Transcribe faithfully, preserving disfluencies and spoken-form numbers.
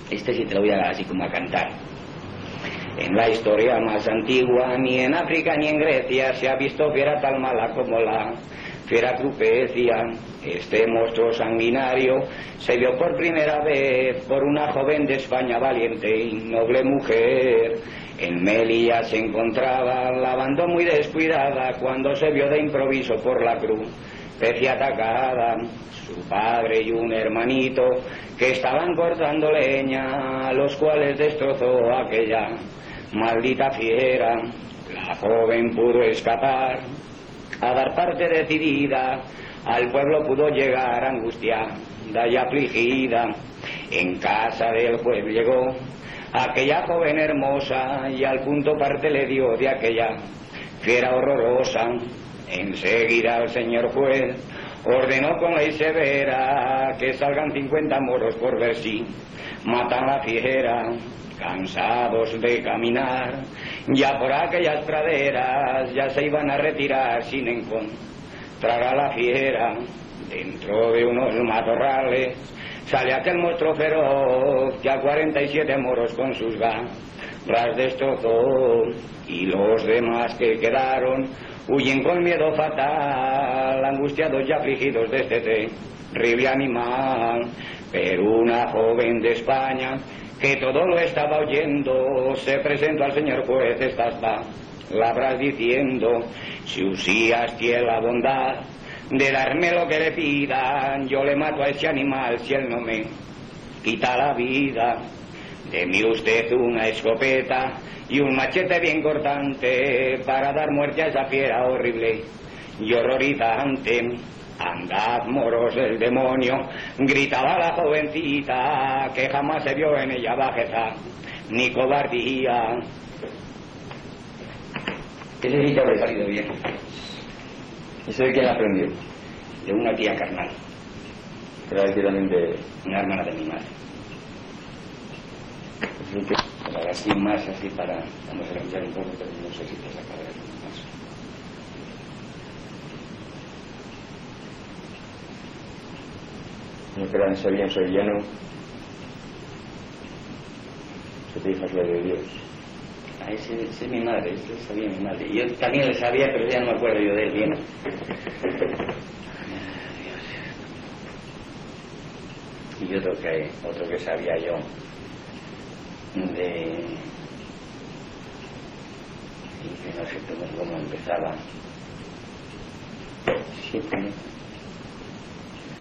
Este sí te lo voy a así como a cantar. En la historia más antigua, ni en África ni en Grecia se ha visto fiera tan mala como la fiera Crupecia. Este monstruo sanguinario se vio por primera vez por una joven de España valiente y noble mujer. En Melilla se encontraba lavando muy descuidada cuando se vio de improviso por la Crupecia atacada. Su padre y un hermanito que estaban cortando leña, los cuales destrozó aquella maldita fiera. La joven pudo escapar a dar parte decidida, al pueblo pudo llegar angustiada y afligida. En casa del juez llegó aquella joven hermosa y al punto parte le dio de aquella fiera horrorosa. Enseguida el señor juez ordenó con ley severa que salgan cincuenta moros por ver si matan la fiera. Cansados de caminar ya por aquellas praderas, ya se iban a retirar sin encontrar a la fiera. Dentro de unos matorrales sale aquel monstruo feroz que a cuarenta y siete moros con sus garras destrozó, y los demás que quedaron huyen con miedo fatal, angustiados y afligidos de este terrible animal. Pero una joven de España que todo lo estaba oyendo se presentó al señor juez estas palabras diciendo: si Usías tiene la bondad de darme lo que le pidan, yo le mato a ese animal si él no me quita la vida. Deme usted una escopeta y un machete bien cortante para dar muerte a esa fiera horrible y horrorizante. Andad, moros del demonio, gritaba la jovencita, que jamás se vio en ella bajeza ni cobardía. Ese sí te habrá salido bien. ¿Eso de quién la aprendió? De una tía carnal. Era directamente una hermana de mi madre. Para así más, así para... Vamos a escuchar un poco, pero no sé si te saca de más. No quedan sabían sevillano, se te dijo de Dios. Ah, ese, ese es mi madre, ese sabía mi madre. Yo también le sabía, pero ya no me acuerdo yo de él bien. Y otro que, otro que sabía yo de... y que no sé cómo, cómo empezaba. Siete,